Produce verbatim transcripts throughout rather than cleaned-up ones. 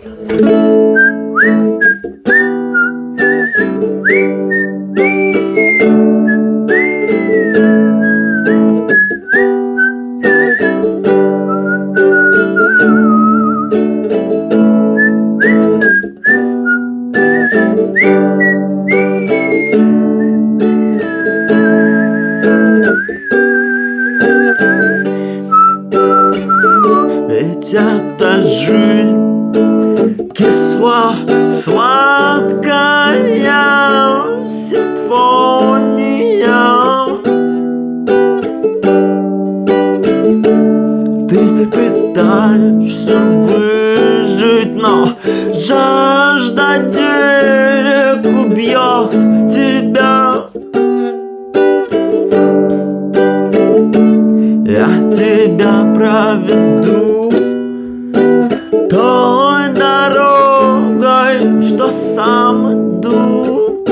Ведь эта жизнь кисло-сладкая симфония. Ты пытаешься выжить, но жажда денег убьет тебя. Я тебя проведу той дорогой, что сам иду.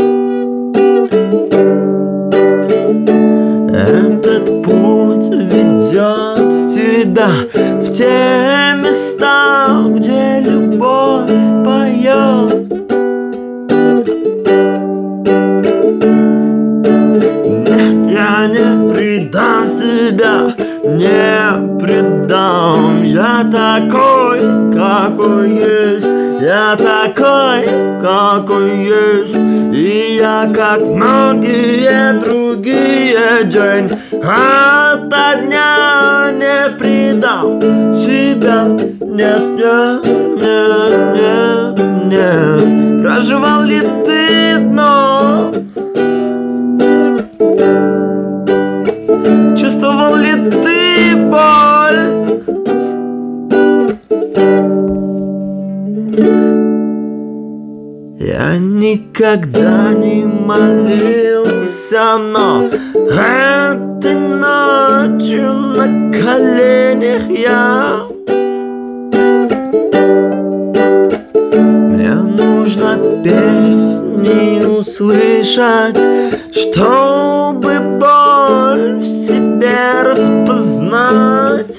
Этот путь ведет тебя в те места, где любовь поет. Нет, я не предам себя, не предам. Я такой, какой есть. Я такой, какой есть. И я, как многие другие, день ото дня не предам себя. Нет, нет, нет, нет, нет. Проживал ли ты дно? Чувствовал ли ты боль? Я никогда не молился, но этой ночью на коленях я. Мне нужно песни услышать, чтобы боль в себе распознать.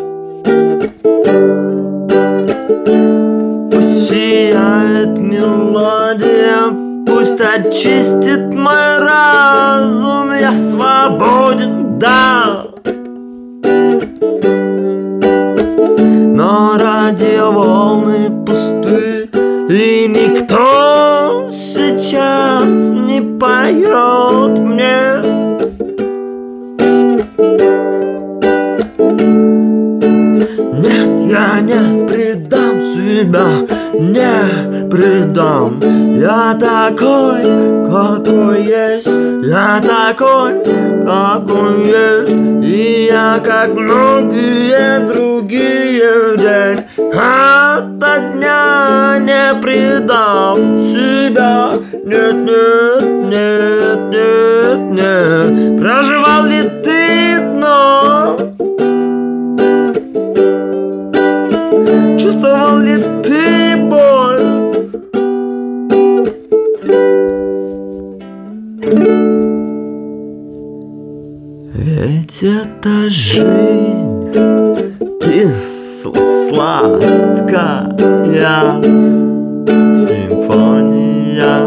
Пусть сияет мелодия, пусть очистит мой разум. Я свободен, да, но радиоволны пусты, и никто сейчас не поет мне. Нет, я не предам себя, не предам. Я такой, какой есть. Я такой, какой есть. И я, как многие другие, день ото дня не предам себя. Нет, нет, нет, нет, нет. Проживал ли ты дно? Чувствовал ли ты боль? Ведь эта жизнь кисло-сладкая симфония.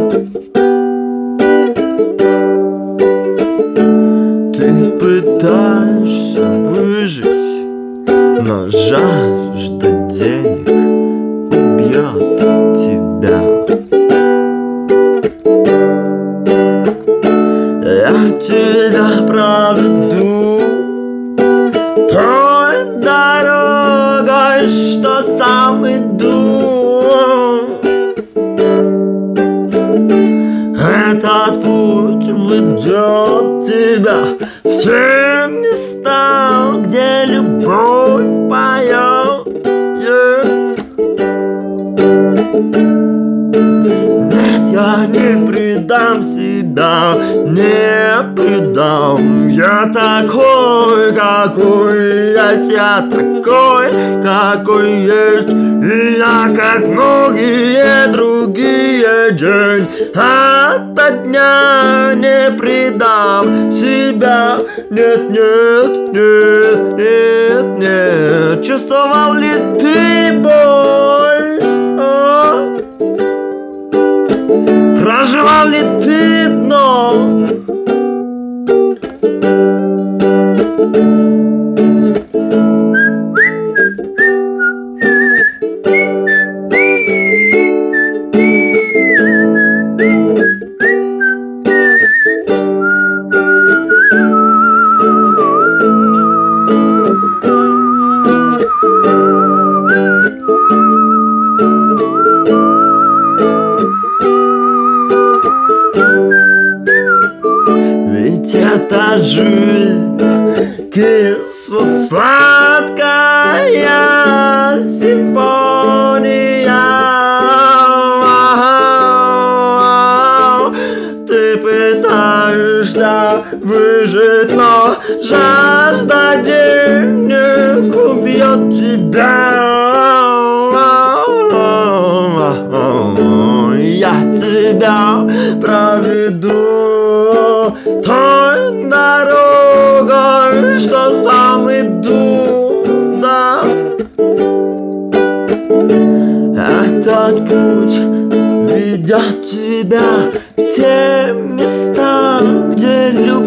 Ты пытаешься выжить, но жажда денег убьет тебя. Я тебя проведу той дорогой, что сам иду. Этот путь ведет тебя в те места, где любовь поет. Yeah. Нет, я не предам себя, не предам. Я такой, какой есть. Я такой, какой есть. И я, как многие другие, день ото дня не предам себя. Нет, нет, нет, нет, нет. Чувствовал ли ты боль? моя жизнь кисло-сладкая симфония. Ты пытаешься выжить, но жажда денег убьет тебя. Я тебя проведу той дорогой, что сам иду, да. Этот путь ведет тебя в те места, где любовь